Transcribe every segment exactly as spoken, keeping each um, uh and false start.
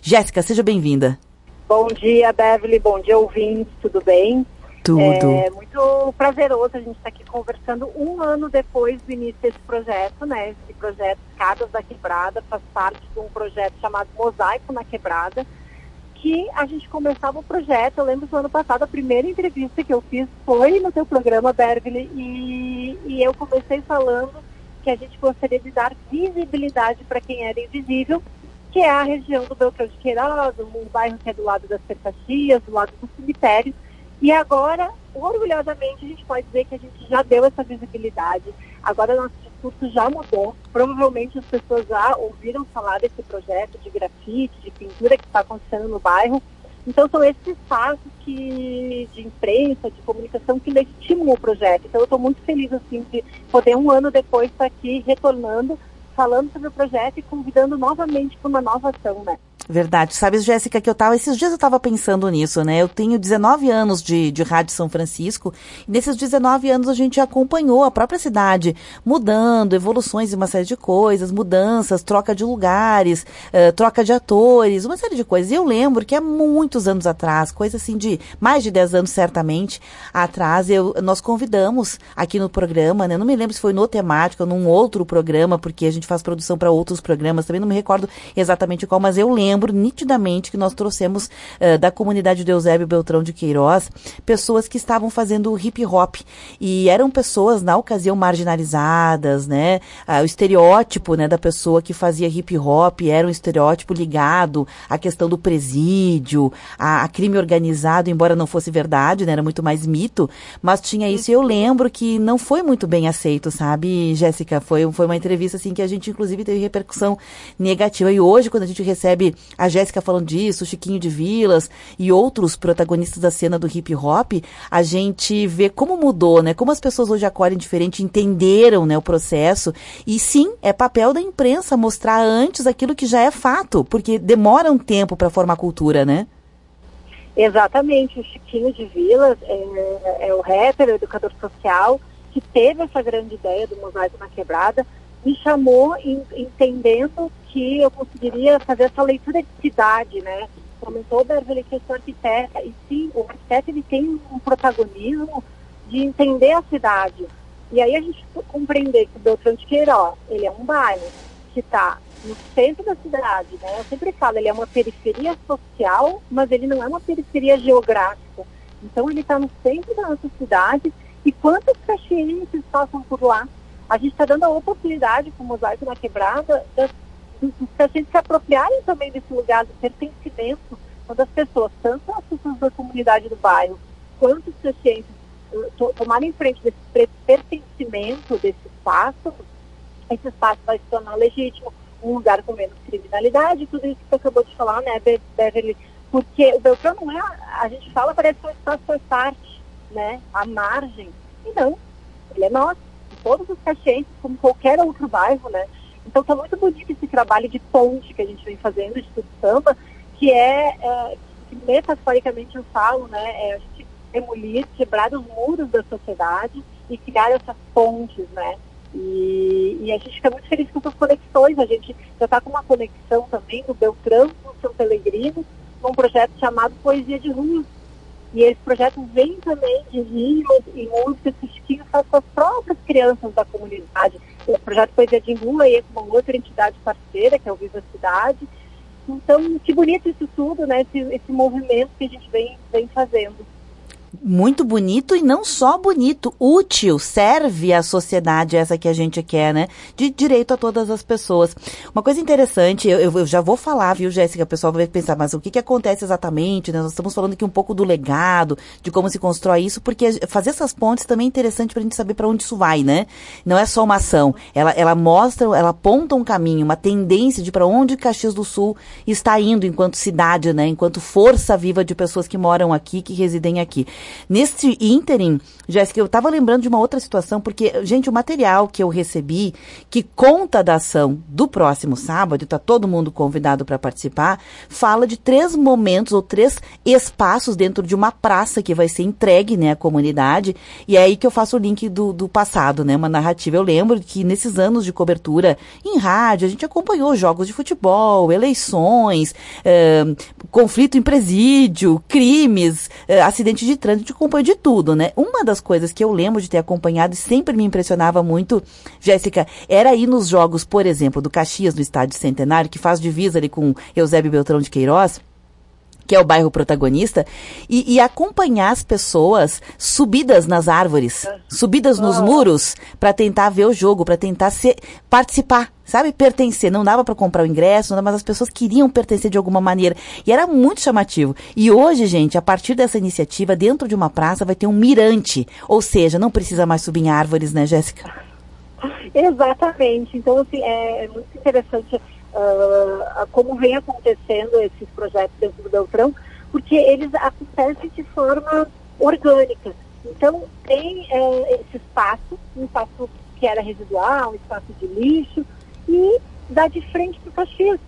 Jéssica, seja bem-vinda. Bom dia, Beverly, bom dia, ouvintes, tudo bem? Tudo. É muito prazeroso a gente estar aqui conversando um ano depois do início desse projeto, né? Esse projeto Escadas da Quebrada faz parte de um projeto chamado Mosaico na Quebrada, que a gente começava o projeto. Eu lembro do ano passado, a primeira entrevista que eu fiz foi no teu programa, Beverly, e, e eu comecei falando que a gente gostaria de dar visibilidade para quem era invisível, que é a região do Beltrão de Queiroz, um bairro que é do lado das Cercaxias, do lado do cemitério. E agora, orgulhosamente, a gente pode dizer que a gente já deu essa visibilidade. Agora nosso discurso já mudou. Provavelmente as pessoas já ouviram falar desse projeto de grafite, de pintura que está acontecendo no bairro. Então são esses espaços que, de imprensa, de comunicação, que legitimam o projeto. Então eu estou muito feliz assim, de poder um ano depois estar aqui retornando, falando sobre o projeto e convidando novamente para uma nova ação, né? Verdade. Sabe, Jéssica, que eu tava, esses dias eu tava pensando nisso, né? Eu tenho dezenove anos de, de Rádio São Francisco, e nesses dezenove anos a gente acompanhou a própria cidade mudando, evoluções de uma série de coisas, mudanças, troca de lugares, uh, troca de atores, uma série de coisas. E eu lembro que há muitos anos atrás, coisa assim de mais de dez anos certamente atrás, eu, nós convidamos aqui no programa, né? Não me lembro se foi no Temática ou num outro programa, porque a gente faz produção para outros programas, também não me recordo exatamente qual, mas eu lembro lembro nitidamente que nós trouxemos uh, da comunidade do Eusébio Beltrão de Queiroz pessoas que estavam fazendo hip hop, e eram pessoas na ocasião marginalizadas, né? Uh, o estereótipo, né, da pessoa que fazia hip hop era um estereótipo ligado à questão do presídio, a, a crime organizado, embora não fosse verdade, né? Era muito mais mito, mas tinha isso. E eu lembro que não foi muito bem aceito, sabe, Jéssica? Foi, foi uma entrevista assim que a gente inclusive teve repercussão negativa, e hoje quando a gente recebe a Jéssica falando disso, o Chiquinho de Vilas e outros protagonistas da cena do hip hop, a gente vê como mudou, né? Como as pessoas hoje acolhem diferente, entenderam, né, o processo. E sim, é papel da imprensa mostrar antes aquilo que já é fato, porque demora um tempo para formar cultura, né? Exatamente. O Chiquinho de Vilas é, é o rapper, o educador social, que teve essa grande ideia do Mosaico na Quebrada, me chamou em, entendendo que eu conseguiria fazer essa leitura de cidade, né? Comentou, Beverly, que eu sou arquiteta, e sim, o arquiteto ele tem um protagonismo de entender a cidade. E aí a gente compreender que o Beltrão de Queiroz, ele é um bairro que está no centro da cidade, né? Eu sempre falo, ele é uma periferia social, mas ele não é uma periferia geográfica. Então ele está no centro da nossa cidade, e quantos caxienses passam por lá? A gente está dando a oportunidade para o Mosaico na Quebrada das, dos caxienses se apropriarem também desse lugar do pertencimento, quando as pessoas, tanto as pessoas da comunidade do bairro, quanto os caxienses, to, tomarem frente desse pertencimento desse espaço, esse espaço vai se tornar legítimo, um lugar com menos criminalidade, tudo isso que você acabou de falar, né, Beverly? Porque o Beltrão não é, a gente fala, parece que o espaço faz parte, né, a margem, e não, ele é nosso. Todos os caxienses, como qualquer outro bairro, né? Então tá muito bonito esse trabalho de ponte que a gente vem fazendo de Estudo Samba, que é, é que metaforicamente eu falo, né? É a gente demolir, quebrar os muros da sociedade e criar essas pontes, né? E, e a gente fica muito feliz com essas conexões. A gente já está com uma conexão também do Beltrão com o São Pelegrino, num projeto chamado Poesia de Rua. E esse projeto vem também de rimas e músicas que o Chiquinho faz com as próprias crianças da comunidade. O projeto Poesia de Rua é com uma outra entidade parceira, que é o Viva Cidade. Então, que bonito isso tudo, né? Esse, esse movimento que a gente vem, vem fazendo. Muito bonito, e não só bonito, útil, serve à sociedade, essa que a gente quer, né? De direito a todas as pessoas. Uma coisa interessante, eu, eu já vou falar, viu, Jéssica? O pessoal vai pensar, mas o que, que acontece exatamente, né? Nós estamos falando aqui um pouco do legado, de como se constrói isso, porque fazer essas pontes também é interessante pra gente saber para onde isso vai, né? Não é só uma ação, ela, ela mostra, ela aponta um caminho, uma tendência de para onde Caxias do Sul está indo enquanto cidade, né? Enquanto força viva de pessoas que moram aqui, que residem aqui. Nesse ínterim, Jéssica, eu estava lembrando de uma outra situação, porque, gente, o material que eu recebi, que conta da ação do próximo sábado, está todo mundo convidado para participar, fala de três momentos ou três espaços dentro de uma praça que vai ser entregue, né, à comunidade, e é aí que eu faço o link do, do passado, né, uma narrativa. Eu lembro que nesses anos de cobertura em rádio, a gente acompanhou jogos de futebol, eleições, eh, conflito em presídio, crimes, eh, acidente de trânsito, a gente acompanhou de tudo, né. Uma das coisas que eu lembro de ter acompanhado e sempre me impressionava muito, Jéssica, era ir nos jogos, por exemplo, do Caxias, no Estádio Centenário, que faz divisa ali com Eusébio Beltrão de Queiroz, que é o bairro protagonista, e, e acompanhar as pessoas subidas nas árvores, subidas nos muros, para tentar ver o jogo, para tentar ser, participar, sabe, pertencer. Não dava para comprar o ingresso, mas as pessoas queriam pertencer de alguma maneira, e era muito chamativo. E hoje, gente, a partir dessa iniciativa, dentro de uma praça vai ter um mirante, ou seja, não precisa mais subir em árvores, né, Jéssica? Exatamente. Então, assim, é, é muito interessante Uh, como vem acontecendo esses projetos dentro do Beltrão, porque eles acontecem de forma orgânica. Então, tem é, esse espaço, um espaço que era residual, um espaço de lixo, e dá de frente para o Caxias.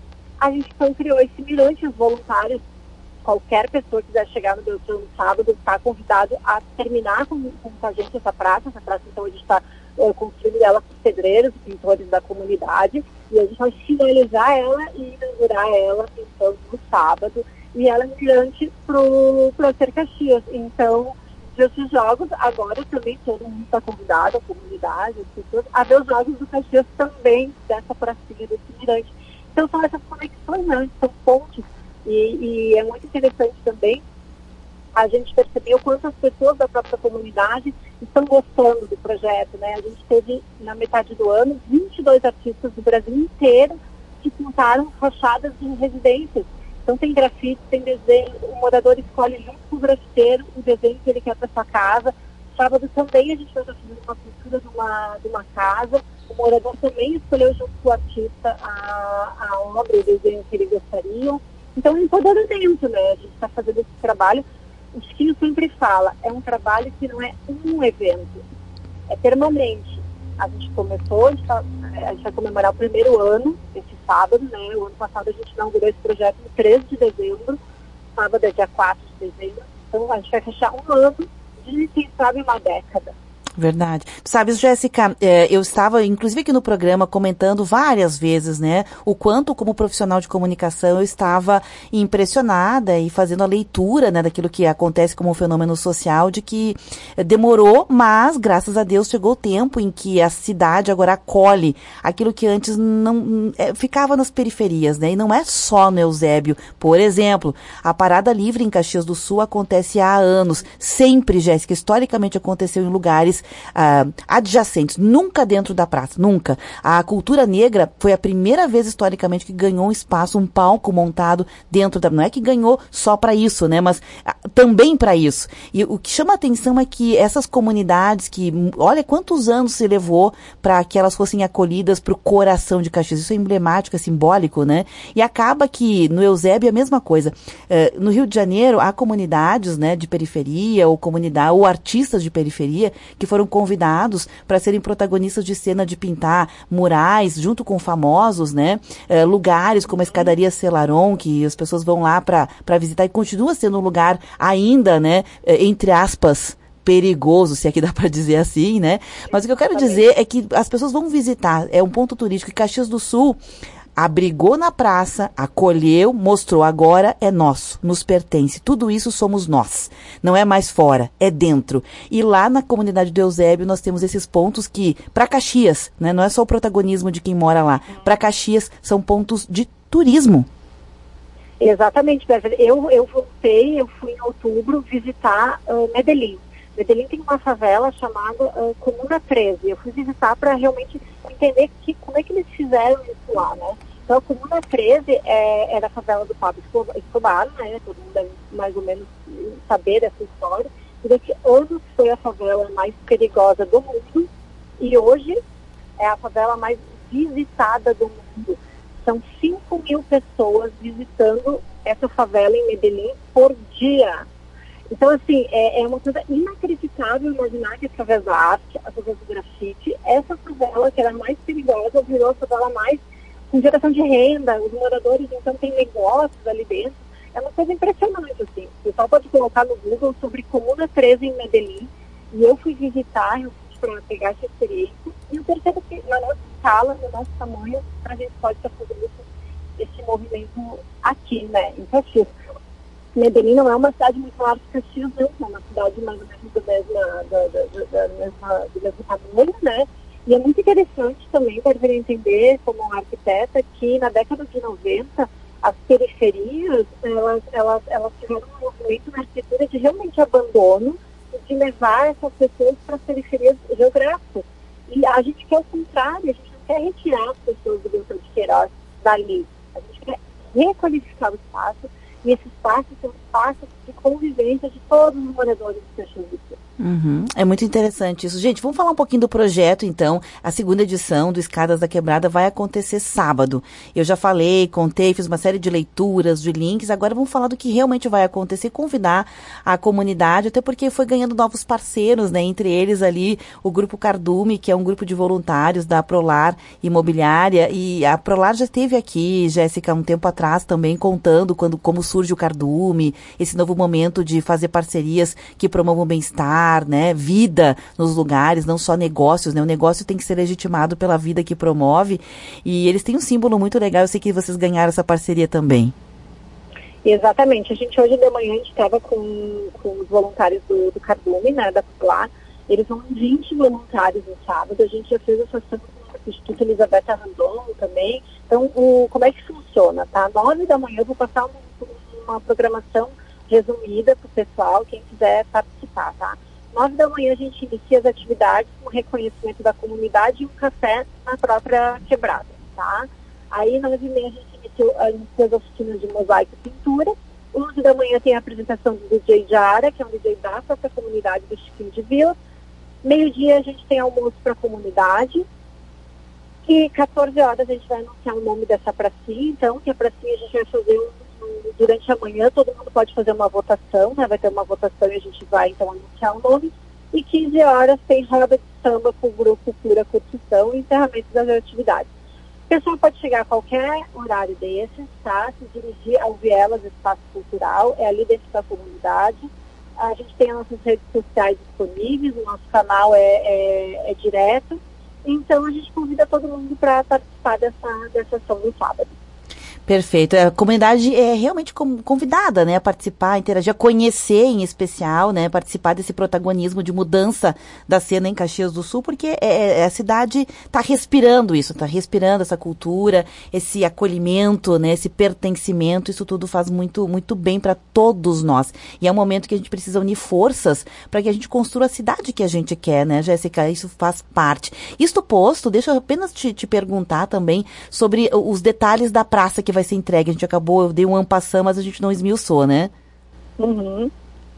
A gente então criou esse mirante, os voluntários, qualquer pessoa que quiser chegar no Beltrão no sábado, está convidado a terminar com, com a gente essa praça. Essa praça, então, a gente está é, construindo ela com pedreiros, pintores da comunidade, e a gente vai finalizar ela e inaugurar ela, então, no sábado, e ela é mirante para o Ser Caxias. Então, esses jogos, agora também todo mundo está convidado, a comunidade, as pessoas, a ver os jogos do Caxias também, dessa pracinha, desse mirante. Então, são essas conexões, né? São pontes, e, e é muito interessante também a gente perceber o quanto as pessoas da própria comunidade estão gostando do projeto, né? A gente teve, na metade do ano, vinte e dois artistas do Brasil inteiro que pintaram fachadas em residências. Então tem grafite, tem desenho, o morador escolhe junto com o grafiteiro o desenho que ele quer para sua casa. Sábado também a gente vai estar fazendo uma pintura de uma, de uma casa. O morador também escolheu junto com o artista a, a obra, o desenho que ele gostaria. Então é empoderamento, né? A gente está fazendo esse trabalho. O Chiquinho sempre fala, é um trabalho que não é um evento, é permanente. A gente começou, a gente, tá, a gente vai comemorar o primeiro ano, esse sábado, né? O ano passado a gente inaugurou esse projeto no treze de dezembro, sábado é dia quatro de dezembro. Então a gente vai fechar um ano de, quem sabe, uma década. Verdade. Tu sabes, Jéssica, eh, eu estava, inclusive aqui no programa, comentando várias vezes, né, o quanto como profissional de comunicação eu estava impressionada e fazendo a leitura, né, daquilo que acontece como um fenômeno social, de que eh, demorou, mas, graças a Deus, chegou o tempo em que a cidade agora acolhe aquilo que antes não eh, ficava nas periferias, né, e não é só no Eusébio. Por exemplo, a Parada Livre em Caxias do Sul acontece há anos. Sempre, Jéssica, historicamente aconteceu em lugares Uh, adjacentes, nunca dentro da praça, nunca. A cultura negra foi a primeira vez historicamente que ganhou um espaço, um palco montado dentro da... Não é que ganhou só para isso, né? Mas uh, também para isso. E o que chama a atenção é que essas comunidades que, olha quantos anos se levou para que elas fossem acolhidas para o coração de Caxias. Isso é emblemático, é simbólico, né? E acaba que no Eusébio é a mesma coisa. Uh, no Rio de Janeiro há comunidades, né, de periferia ou comunidade, ou artistas de periferia que foram convidados para serem protagonistas de cena de pintar murais junto com famosos, né? É, lugares como a escadaria Celaron, que as pessoas vão lá para para visitar e continua sendo um lugar ainda, né? É, entre aspas, perigoso, se é que dá para dizer assim, né? Mas o que eu quero dizer é que as pessoas vão visitar, é um ponto turístico, e Caxias do Sul abrigou na praça, acolheu, mostrou, agora é nosso, nos pertence. Tudo isso somos nós. Não é mais fora, é dentro. E lá na comunidade do Eusébio nós temos esses pontos que, para Caxias, né, não é só o protagonismo de quem mora lá, para Caxias são pontos de turismo. Exatamente, eu, eu voltei, eu fui em outubro visitar uh, Medellín. Medellín tem uma favela chamada uh, Comuna treze. Eu fui visitar para realmente entender que, como é que eles fizeram isso lá, né? Então, a Comuna treze é, era a favela do Pablo Escobar, né? Todo mundo deve mais ou menos saber dessa história. Durante anos foi a favela mais perigosa do mundo e hoje é a favela mais visitada do mundo. São cinco mil pessoas visitando essa favela em Medellín por dia. Então, assim, é, é uma coisa inacreditável imaginar que através da arte, através do grafite, essa favela, que era mais perigosa, virou a favela mais com geração de renda, os moradores, então, têm negócios ali dentro. É uma coisa impressionante, assim. O pessoal pode colocar no Google sobre Comuna treze em Medellín, e eu fui visitar, eu fui para pegar essa experiência, e eu percebo que na nossa escala, no nosso tamanho, a gente pode estar fazendo esse movimento aqui, né, em Caxias. Medellín não é uma cidade muito maior que Caxias, não, é uma cidade mais ou menos do mesmo, da, da, da, da mesma, do mesmo tamanho, né, e é muito interessante também para vir entender, como uma arquiteta, que na década de noventa, as periferias, elas, elas, elas tiveram um movimento na arquitetura de realmente abandono, de levar essas pessoas para as periferias geográficas. E a gente quer o contrário, a gente não quer retirar as pessoas do Beltrão de Queiroz dali. A gente quer requalificar o espaço, e esse espaço são espaços de convivência de todos os moradores de Caxias do Sul. Uhum. É muito interessante isso. Gente, vamos falar um pouquinho do projeto, então. A segunda edição do Escadas da Quebrada vai acontecer sábado. Eu já falei, contei, fiz uma série de leituras, de links. Agora vamos falar do que realmente vai acontecer, convidar a comunidade, até porque foi ganhando novos parceiros, né? Entre eles ali o Grupo Cardume, que é um grupo de voluntários da Prolar Imobiliária. E a Prolar já esteve aqui, Jéssica, um tempo atrás também, contando quando, como surge o Cardume, esse novo momento de fazer parcerias que promovam o bem-estar, né, vida nos lugares, não só negócios, né, o negócio tem que ser legitimado pela vida que promove, e eles têm um símbolo muito legal, eu sei que vocês ganharam essa parceria também. Exatamente, a gente hoje de manhã, a gente estava com, com os voluntários do, do Cardume, né, da Popular, eles são vinte voluntários no sábado, a gente já fez essa ação com o Instituto Elisabetta Randon também, então o, como é que funciona, tá? Nove da manhã eu vou passar uma, uma programação resumida para o pessoal, quem quiser participar, tá? Nove da manhã a gente inicia as atividades com reconhecimento da comunidade e um café na própria quebrada, tá? Aí, nove e meia, a gente inicia, inicia as oficinas de mosaico e pintura. Onze da manhã tem a apresentação do D J Jara, que é um D J da própria comunidade do Chiquinho de Vila. Meio-dia a gente tem almoço para a comunidade. E quatorze horas a gente vai anunciar o nome dessa pracinha, então, que a pracinha a gente vai fazer um, um, durante a manhã, todo mundo pode fazer uma votação, né? Vai ter uma votação e a gente vai, então, anunciar o nome. E quinze horas tem roda de samba com o grupo Pura Curtição e encerramento das atividades. O pessoal pode chegar a qualquer horário desses, tá? Se dirigir ao Vielas Espaço Cultural, é ali dentro da comunidade. A gente tem as nossas redes sociais disponíveis, o nosso canal é, é, é direto. Então, a gente convida todo mundo para participar dessa, dessa ação no sábado. Perfeito. A comunidade é realmente convidada, né, a participar, a interagir, a conhecer em especial, né, participar desse protagonismo de mudança da cena em Caxias do Sul, porque é, é, a cidade está respirando isso, está respirando essa cultura, esse acolhimento, né, esse pertencimento, isso tudo faz muito, muito bem para todos nós. E é um momento que a gente precisa unir forças para que a gente construa a cidade que a gente quer, né, Jéssica? Isso faz parte. Isto posto, deixa eu apenas te, te perguntar também sobre os detalhes da praça que vai ser entregue. A gente acabou, eu dei um ampassão, mas a gente não esmiuçou, né? Uhum.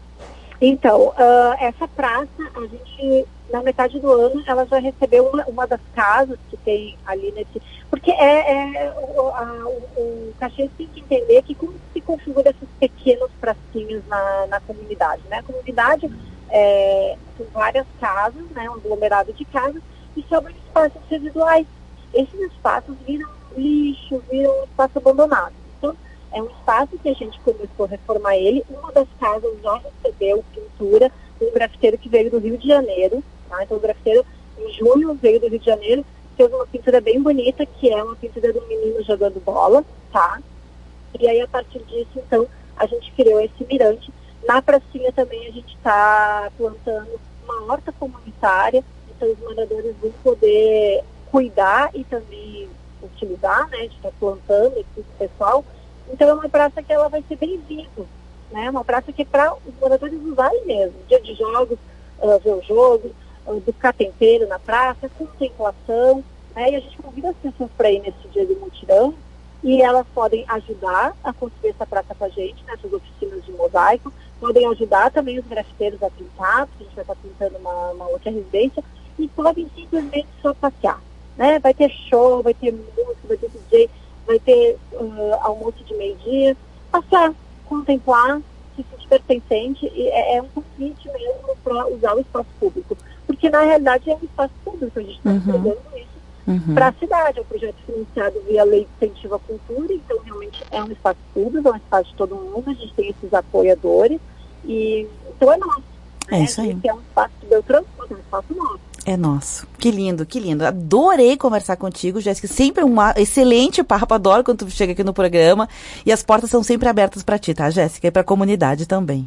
Então, uh, essa praça, a gente, na metade do ano, ela já recebeu uma, uma das casas que tem ali nesse... Porque é, é o, a, o, o Caxias tem que entender que como se configura essas pequenas pracinhas na, na comunidade, né? A comunidade é, tem várias casas, né? Um aglomerado de casas, e sobram espaços residuais. Esses espaços viram lixo, viram um espaço abandonado. Então, é um espaço que a gente começou a reformar ele. Uma das casas já recebeu pintura de um grafiteiro que veio do Rio de Janeiro. Tá? Então, o grafiteiro, em junho, veio do Rio de Janeiro, fez uma pintura bem bonita, que é uma pintura do menino jogando bola, tá? E aí, a partir disso, então, a gente criou esse mirante. Na pracinha também a gente está plantando uma horta comunitária, então os moradores vão poder cuidar e também utilizar, né, de estar plantando esse pessoal. Então é uma praça que ela vai ser bem viva, né, uma praça que é para os moradores usarem mesmo, dia de jogos, uh, ver o jogo, uh, buscar tempero na praça, contemplação, né, e a gente convida as pessoas para ir nesse dia de mutirão, e elas podem ajudar a construir essa praça com a gente, nessas oficinas de mosaico, podem ajudar também os grafiteiros a pintar, porque a gente vai estar pintando uma, uma outra residência, e podem simplesmente só passear. Né? Vai ter show, vai ter música, vai ter D J, vai ter uh, almoço de meio-dia, passar, contemplar, se sentir pertencente e é, é um convite mesmo para usar o espaço público. Porque, na realidade, é um espaço público, a gente está entregando uhum. isso uhum. para a cidade. É um projeto financiado via Lei de Incentivo à Cultura, então, realmente, é um espaço público, é um espaço de todo mundo, a gente tem esses apoiadores, e então é nosso. É né? isso aí. É um espaço de Beltrão, é um espaço nosso. É nosso. Que lindo, que lindo. Adorei conversar contigo, Jéssica. Sempre um excelente papo. Adoro quando tu chega aqui no programa. E as portas são sempre abertas para ti, tá, Jéssica? E para a comunidade também.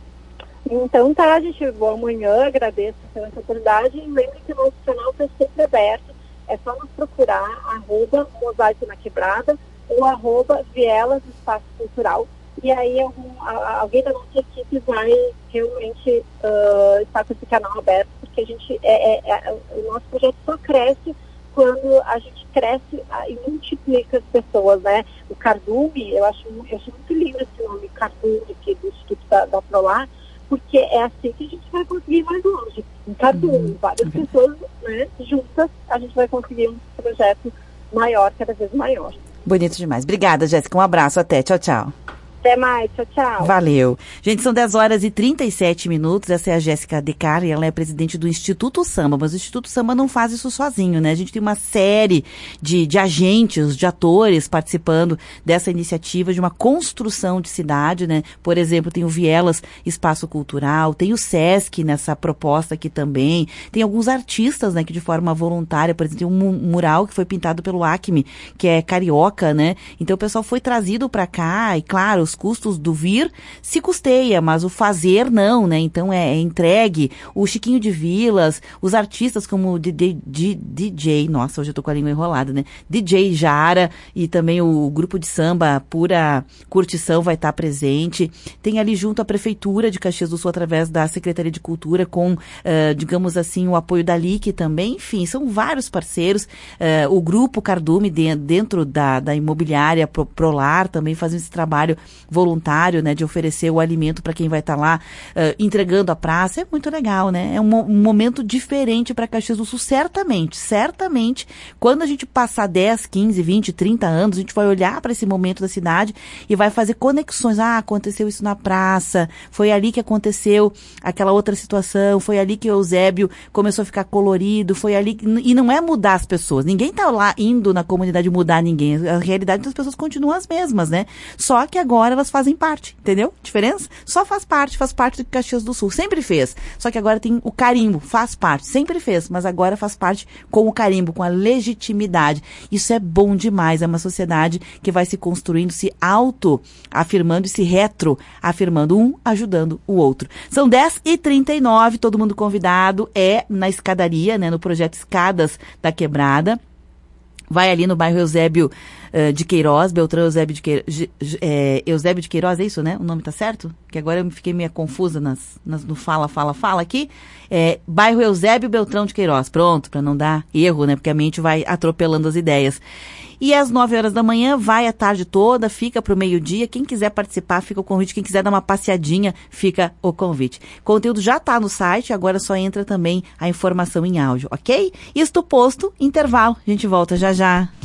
Então tá, gente. Bom amanhã. Agradeço pela oportunidade. E lembre que o nosso canal está sempre aberto. É só nos procurar, arroba Mosaico na Quebrada ou arroba Vielas Espaço Cultural. E aí algum, alguém da nossa equipe vai realmente uh, estar com esse canal aberto, porque a gente é, é, é, o nosso projeto só cresce quando a gente cresce uh, e multiplica as pessoas, né? O Cardume, eu acho, eu acho muito lindo esse nome, Cardume, aqui do Instituto da, da Prolar, porque é assim que a gente vai conseguir ir mais longe. Em Cardume, uhum. várias uhum. pessoas, né, juntas, a gente vai conseguir um projeto maior, cada vez maior. Bonito demais. Obrigada, Jéssica. Um abraço. Até. Tchau, tchau. Até mais, tchau, tchau. Valeu. Gente, são dez horas e trinta e sete minutos. Essa é a Jéssica Decari, ela é presidente do Instituto Samba, mas o Instituto Samba não faz isso sozinho, né? A gente tem uma série de, de agentes, de atores participando dessa iniciativa de uma construção de cidade, né? Por exemplo, tem o Vielas Espaço Cultural, tem o Sesc nessa proposta aqui também, tem alguns artistas, né, que de forma voluntária, por exemplo, tem um mural que foi pintado pelo Acme, que é carioca, né? Então o pessoal foi trazido para cá e, claro, os custos do vir se custeia, mas o fazer não, né? Então é, é entregue. O Chiquinho de Vilas, os artistas como o D J, nossa, hoje eu tô com a língua enrolada, né? D J Jara e também o grupo de samba Pura Curtição vai estar presente. Tem ali junto a Prefeitura de Caxias do Sul, através da Secretaria de Cultura, com, uh, digamos assim, o apoio da L I C também. Enfim, são vários parceiros. Uh, o grupo Cardume, de, dentro da, da imobiliária Pro, Prolar, também fazendo esse trabalho voluntário, né, de oferecer o alimento para quem vai estar tá lá uh, entregando a praça. É muito legal, né? É um, um momento diferente para Caxias do Sul, certamente, certamente, quando a gente passar dez, quinze, vinte, trinta anos, a gente vai olhar para esse momento da cidade e vai fazer conexões. Ah, aconteceu isso na praça, foi ali que aconteceu aquela outra situação, foi ali que o Eusébio começou a ficar colorido, foi ali que... E não é mudar as pessoas, ninguém tá lá indo na comunidade mudar ninguém, a realidade das pessoas continuam as mesmas, né? Só que agora elas fazem parte, entendeu? Diferença? Só faz parte, faz parte do Caxias do Sul. Sempre fez. Só que agora tem o carimbo, faz parte. Sempre fez, mas agora faz parte com o carimbo, com a legitimidade. Isso é bom demais. É uma sociedade que vai se construindo, se auto-afirmando e se retro-afirmando, um ajudando o outro. São dez e trinta e nove, todo mundo convidado. É na escadaria, né? No projeto Escadas da Quebrada. Vai ali no bairro Eusébio uh, de Queiroz, Beltrão Eusébio de Queiroz, é, Eusébio de Queiroz, é isso, né? O nome tá certo? Que agora eu fiquei meio confusa nas, nas, no fala, fala, fala aqui. É, bairro Eusébio Beltrão de Queiroz. Pronto, para não dar erro, né? Porque a mente vai atropelando as ideias. E às nove horas da manhã, vai a tarde toda, fica pro meio-dia. Quem quiser participar, fica o convite. Quem quiser dar uma passeadinha, fica o convite. O conteúdo já tá no site, agora só entra também a informação em áudio, ok? Isto posto, intervalo. A gente volta já já.